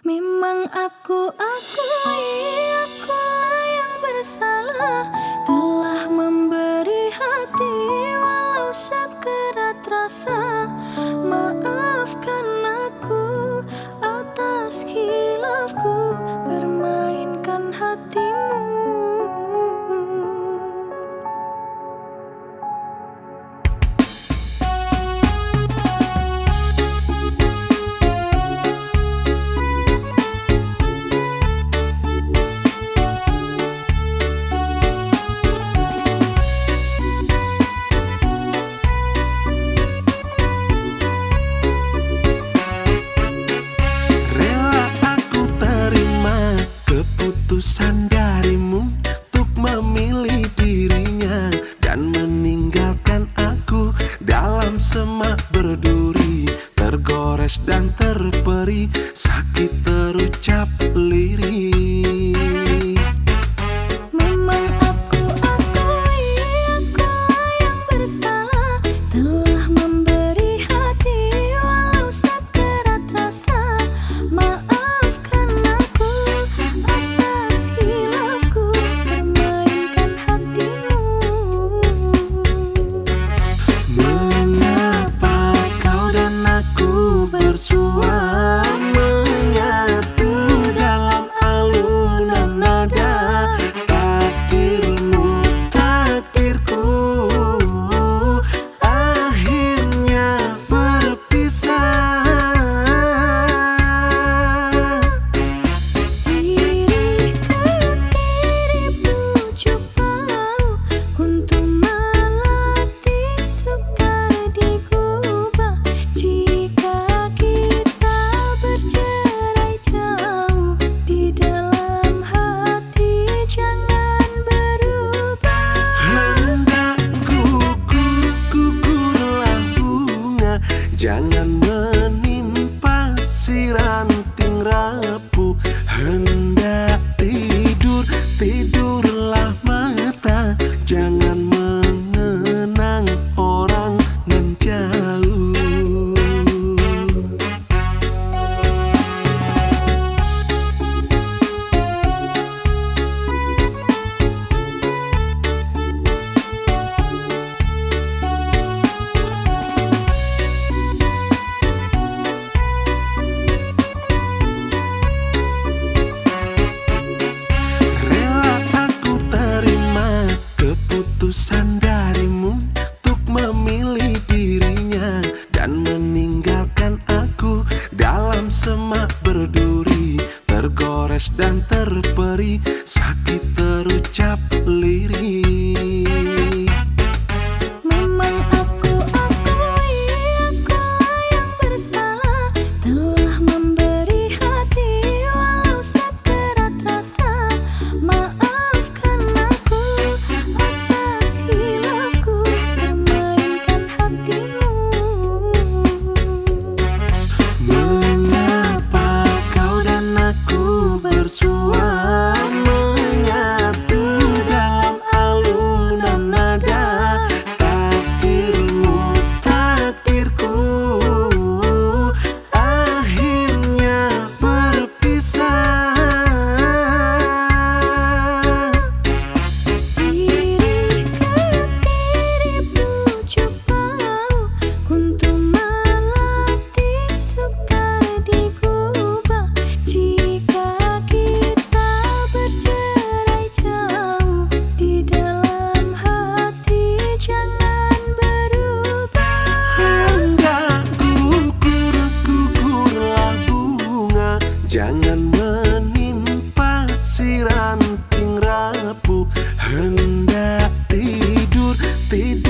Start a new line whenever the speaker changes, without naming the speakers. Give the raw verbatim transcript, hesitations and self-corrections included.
Memang aku akui akulah yang bersalah, telah memberi hati walau sekerat rasa. Maafkan aku atas khilafku permainkan hatimu.
Keputusan darimu untuk memilih dirinya dan meninggalkan aku dalam semak berduri, tergores dan terperi, sakit terucap lirih.
Memang aku akui akulah yang bersalah, telah memberi hati walau sekerat rasa. Maafkan aku atas khilafku permainkan hatimu.
Mengapa kau dan aku bersua menyatu dalam alunan nada? Takdirmu, takdirku akhirnya berpisah.
Sirih ke sirih pucuk pau untuk melatih sukar digubah. Jika kita bercerai jauh, di dalam hati jangan berubah.
Hendak gugur, gugurlah bunga, jangan menimpa si ranting rapuh. Hendak tidur, tidurlah mata, jangan mengenang orang nan jauh. Rela aku terima keputusan darimu untuk memilih dirinya dan meninggalkan aku dalam semak berduri, tergores dan terperi, sakit terucap lirih.
Memang aku akui akulah yang bersalah, telah memberi hati walau sekerat rasa. Maafkan aku atas khilafku permainkan hatimu.
Mengapa kau dan aku bersua menyatu dalam alunan nada? Takdirmu, takdirku akhirnya berpisah.
Sirih ke sirih pucuk pau untuk melatih sukar digubah. Jika kita bercerai jauh, di dalam hati jangan berubah.
Hendak gugur, gugurlah bunga, jangan menimpa si ranting rapuh. Hendak tidur, tidur